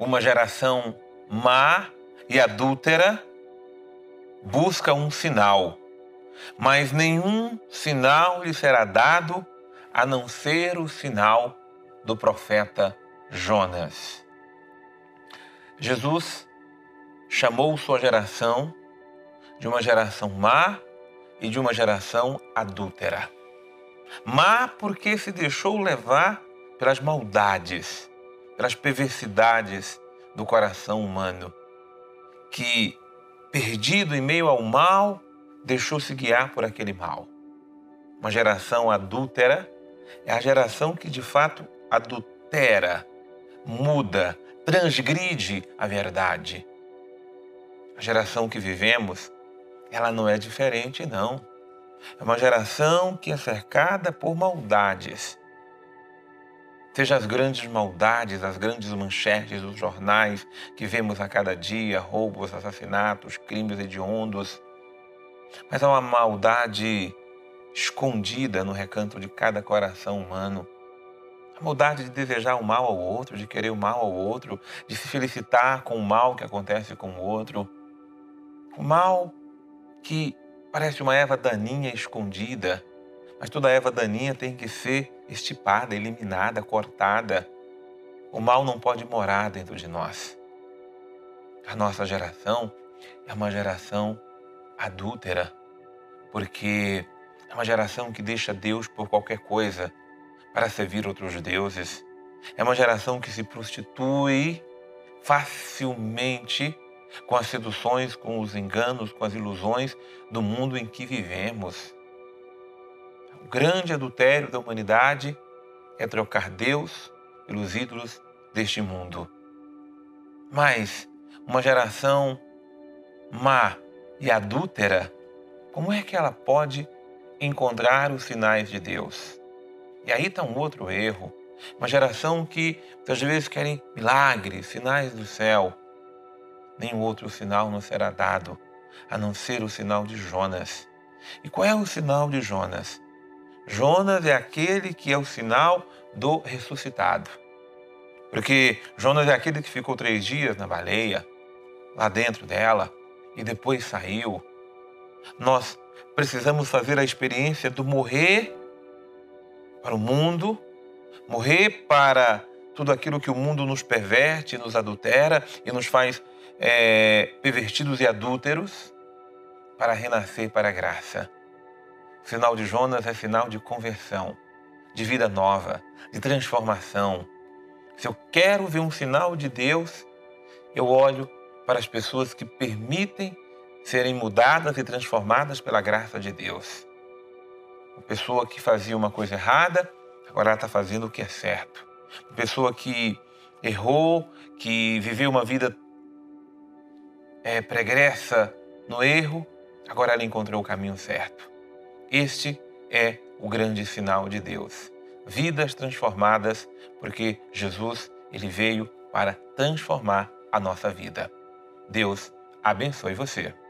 uma geração má e adúltera busca um sinal, mas nenhum sinal lhe será dado a não ser o sinal do profeta Jonas. Jesus chamou sua geração de uma geração má e de uma geração adúltera. Má porque se deixou levar pelas maldades, pelas perversidades do coração humano, que, perdido em meio ao mal, deixou-se guiar por aquele mal. Uma geração adúltera é a geração que de fato adultera, muda, transgride a verdade. A geração que vivemos, ela não é diferente, não. É uma geração que é cercada por maldades. Seja as grandes maldades, as grandes manchetes dos jornais que vemos a cada dia, roubos, assassinatos, crimes hediondos. Mas há uma maldade escondida no recanto de cada coração humano. A maldade de desejar o mal ao outro, de querer o mal ao outro, de se felicitar com o mal que acontece com o outro. O mal que parece uma erva daninha escondida, mas toda erva daninha tem que ser extirpada, eliminada, cortada. O mal não pode morar dentro de nós. A nossa geração é uma geração adúltera, porque é uma geração que deixa Deus por qualquer coisa para servir outros deuses. É uma geração que se prostitui facilmente com as seduções, com os enganos, com as ilusões do mundo em que vivemos. O grande adultério da humanidade é trocar Deus pelos ídolos deste mundo. Mas uma geração má e adúltera, como é que ela pode encontrar os sinais de Deus? E aí está um outro erro. Uma geração que muitas vezes querem milagres, sinais do céu. Nenhum outro sinal não será dado, a não ser o sinal de Jonas. E qual é o sinal de Jonas? Jonas é aquele que é o sinal do ressuscitado. Porque Jonas é aquele que ficou 3 dias na baleia, lá dentro dela, e depois saiu. Nós precisamos fazer a experiência do morrer para o mundo, morrer para tudo aquilo que o mundo nos perverte, nos adultera e nos faz pervertidos e adúlteros, para renascer para a graça. O sinal de Jonas é sinal de conversão, de vida nova, de transformação. Se eu quero ver um sinal de Deus, eu olho para as pessoas que permitem serem mudadas e transformadas pela graça de Deus. Uma pessoa que fazia uma coisa errada, agora ela está fazendo o que é certo. Uma pessoa que errou, que viveu uma vida pregressa no erro, agora ela encontrou o caminho certo. Este é o grande sinal de Deus. Vidas transformadas, porque Jesus, ele veio para transformar a nossa vida. Deus abençoe você.